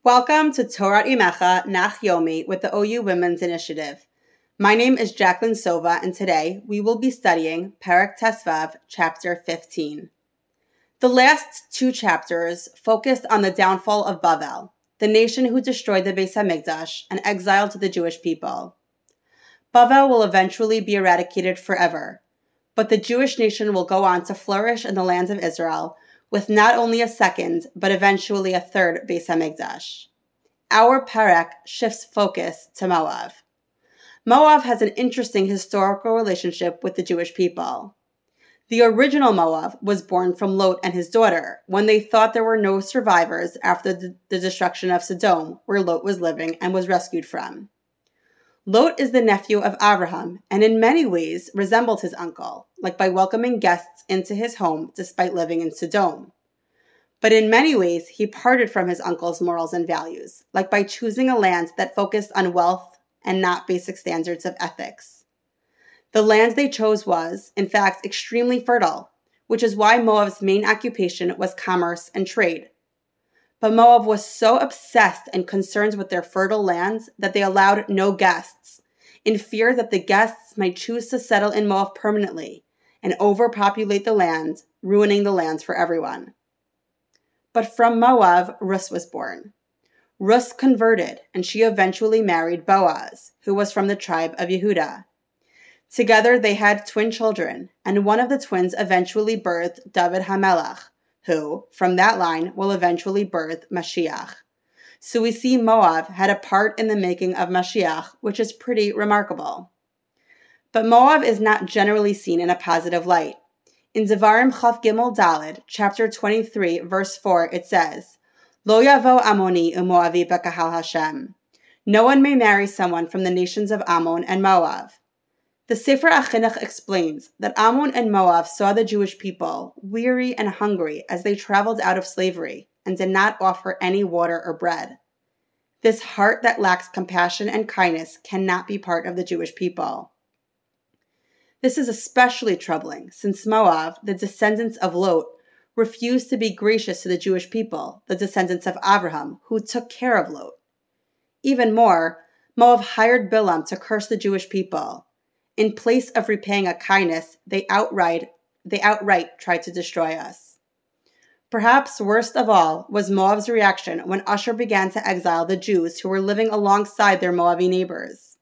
Welcome to Torah Imecha Nach Yomi with the OU Women's Initiative. My name is Jacqueline Sova, and today we will be studying Perek Tesvav, chapter 15. The last two chapters focused on the downfall of Bavel, the nation who destroyed the Beis HaMikdash and exiled the Jewish people. Bavel will eventually be eradicated forever, but the Jewish nation will go on to flourish in the lands of Israel with not only a second, but eventually a third Beis HaMikdash. Our Perek shifts focus to Moab. Moab has an interesting historical relationship with the Jewish people. The original Moab was born from Lot and his daughter when they thought there were no survivors after the destruction of Sodom, where Lot was living and was rescued from. Lot is the nephew of Abraham and in many ways resembled his uncle, like by welcoming guests into his home despite living in Sodom. But in many ways, he parted from his uncle's morals and values, like by choosing a land that focused on wealth and not basic standards of ethics. The land they chose was, in fact, extremely fertile, which is why Moab's main occupation was commerce and trade. But Moab was so obsessed and concerned with their fertile lands that they allowed no guests, in fear that the guests might choose to settle in Moab permanently and overpopulate the land, ruining the lands for everyone. But from Moab, Rus was born. Rus converted, and she eventually married Boaz, who was from the tribe of Yehudah. Together they had twin children, and one of the twins eventually birthed David HaMelech, who, from that line, will eventually birth Mashiach. So we see Moab had a part in the making of Mashiach, which is pretty remarkable. But Moab is not generally seen in a positive light. In Devarim Chav Gimel Daled, chapter 23, verse 4, it says, Lo yavo Amoni u'Moavi b'kahal Hashem. No one may marry someone from the nations of Ammon and Moab. The Sefer HaChinuch explains that Ammon and Moab saw the Jewish people weary and hungry as they traveled out of slavery and did not offer any water or bread. This heart that lacks compassion and kindness cannot be part of the Jewish people. This is especially troubling since Moab, the descendants of Lot, refused to be gracious to the Jewish people, the descendants of Abraham, who took care of Lot. Even more, Moab hired Bilam to curse the Jewish people. In place of repaying a kindness, they outright tried to destroy us. Perhaps worst of all was Moab's reaction when Usher began to exile the Jews who were living alongside their Moabi neighbors.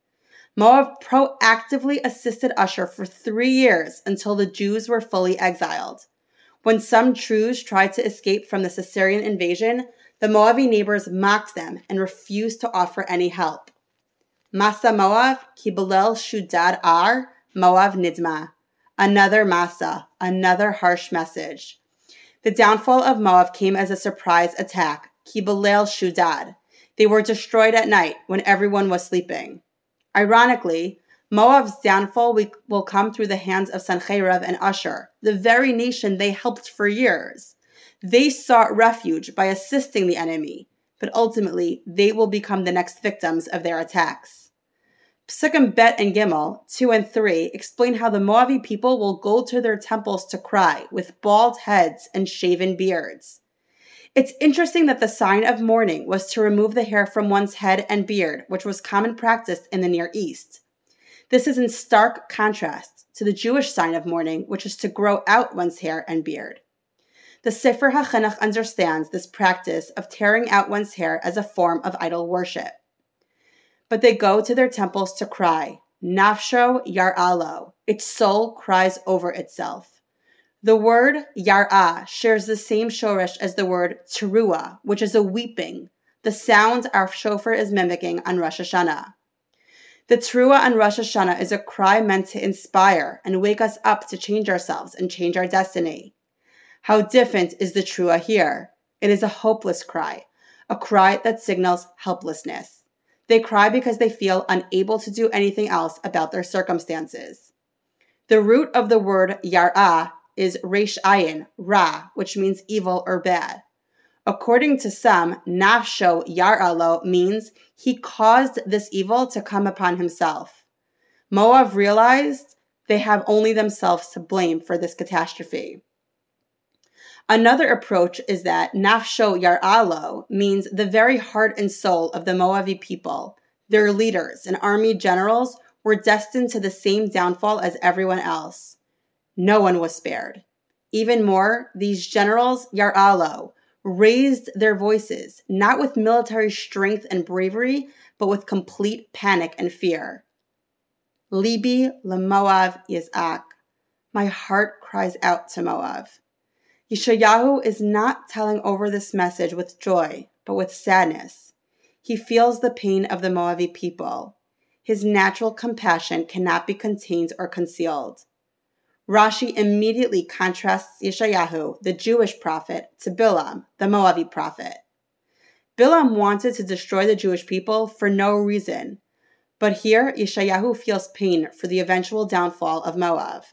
Moab proactively assisted Usher for 3 years until the Jews were fully exiled. When some Druze tried to escape from the Caesarian invasion, the Moabi neighbors mocked them and refused to offer any help. Masa Moab, ki belel shudad ar, Moab nidma. Another Masa, another harsh message. The downfall of Moab came as a surprise attack, ki belel shudad. They were destroyed at night when everyone was sleeping. Ironically, Moab's downfall will come through the hands of Sancheriv and Usher, the very nation they helped for years. They sought refuge by assisting the enemy, but ultimately they will become the next victims of their attacks. Psukim Bet and Gimel 2 and 3 explain how the Moabi people will go to their temples to cry with bald heads and shaven beards. It's interesting that the sign of mourning was to remove the hair from one's head and beard, which was common practice in the Near East. This is in stark contrast to the Jewish sign of mourning, which is to grow out one's hair and beard. The Sefer HaChinuch understands this practice of tearing out one's hair as a form of idol worship. But they go to their temples to cry. Nafsho yar'alo. Its soul cries over itself. The word yar'ah shares the same shoresh as the word teruah, which is a weeping, the sound our shofar is mimicking on Rosh Hashanah. The teruah on Rosh Hashanah is a cry meant to inspire and wake us up to change ourselves and change our destiny. How different is the teruah here? It is a hopeless cry, a cry that signals helplessness. They cry because they feel unable to do anything else about their circumstances. The root of the word yar'ah is resh ayin, ra, which means evil or bad. According to some, nafsho yar'alo means he caused this evil to come upon himself. Moab realized they have only themselves to blame for this catastrophe. Another approach is that nafsho yar'alo means the very heart and soul of the Moavi people. Their leaders and army generals were destined to the same downfall as everyone else. No one was spared. Even more, these generals, yar'alo, raised their voices, not with military strength and bravery, but with complete panic and fear. Libi leMoav yiz'ak. My heart cries out to Moab. Yeshayahu is not telling over this message with joy, but with sadness. He feels the pain of the Moavi people. His natural compassion cannot be contained or concealed. Rashi immediately contrasts Yeshayahu, the Jewish prophet, to Bilam, the Moavi prophet. Bilam wanted to destroy the Jewish people for no reason, but here Yeshayahu feels pain for the eventual downfall of Moab.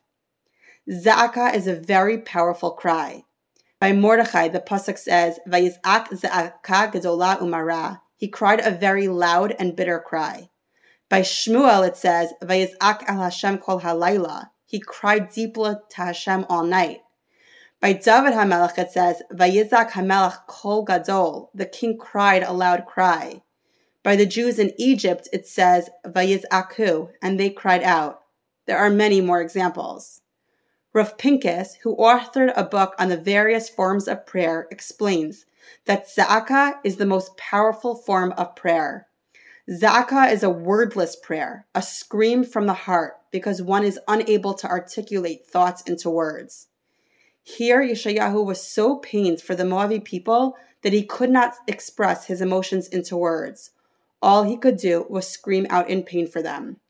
Za'aka is a very powerful cry. By Mordechai, the pasuk says, "Vayiz'ak za'aka gedola umara." He cried a very loud and bitter cry. By Shmuel, it says, "Vayiz'ak al Hashem kol halayla." He cried deeply to Hashem all night. By David HaMelech, it says, "Vayiz'ak HaMelech kol gadol." The king cried a loud cry. By the Jews in Egypt, it says, "Vayiz'aku," and they cried out. There are many more examples. Rav Pincus, who authored a book on the various forms of prayer, explains that Za'aka is the most powerful form of prayer. Za'aka is a wordless prayer, a scream from the heart, because one is unable to articulate thoughts into words. Here, Yeshayahu was so pained for the Moavi people that he could not express his emotions into words. All he could do was scream out in pain for them.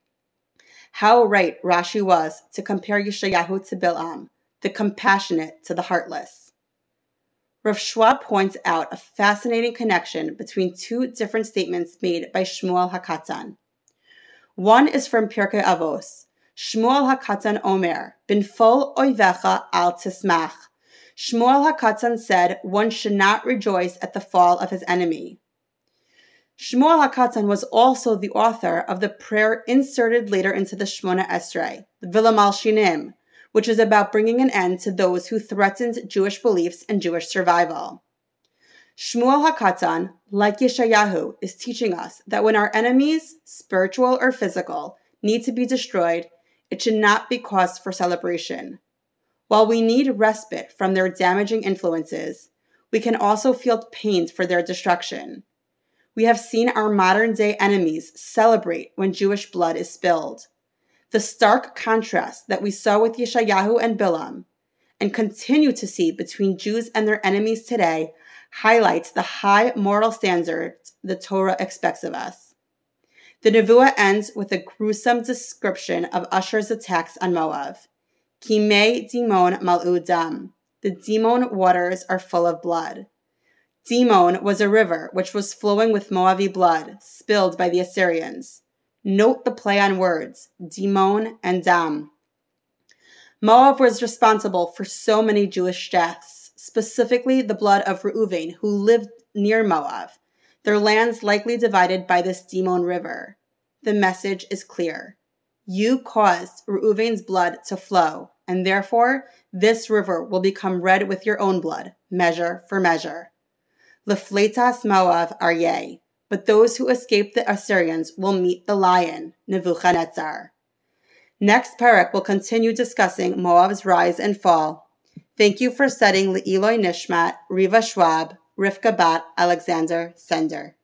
How right Rashi was to compare Yeshayahu to Bilam, the compassionate to the heartless. Rav Schwab points out a fascinating connection between two different statements made by Shmuel HaKatan. One is from Pirkei Avos. Shmuel HaKatan Omer, Binfol oivecha al tismach. Shmuel HaKatan said one should not rejoice at the fall of his enemy. Shmuel HaKatan was also the author of the prayer inserted later into the Shmona Esrei, the Vila Malshinim, which is about bringing an end to those who threatened Jewish beliefs and Jewish survival. Shmuel HaKatan, like Yeshayahu, is teaching us that when our enemies, spiritual or physical, need to be destroyed, it should not be cause for celebration. While we need respite from their damaging influences, we can also feel pained for their destruction. We have seen our modern-day enemies celebrate when Jewish blood is spilled. The stark contrast that we saw with Yeshayahu and Bilam, and continue to see between Jews and their enemies today, highlights the high moral standards the Torah expects of us. The Nevuah ends with a gruesome description of Asher's attacks on Moab. Kimei Dimon mal'u dam. The Dimon waters are full of blood. Dimon was a river which was flowing with Moavi blood, spilled by the Assyrians. Note the play on words, Dimon and Dam. Moab was responsible for so many Jewish deaths, specifically the blood of Reuven, who lived near Moab, their lands likely divided by this Dimon river. The message is clear. You caused Reuven's blood to flow, and therefore this river will become red with your own blood, measure for measure. Lefletas Moav Aryeh, but those who escape the Assyrians will meet the lion, Nebuchadnezzar. Next parak will continue discussing Moab's rise and fall. Thank you for studying Le'iloi Nishmat, Riva Schwab, Rivka Bat, Alexander Sender.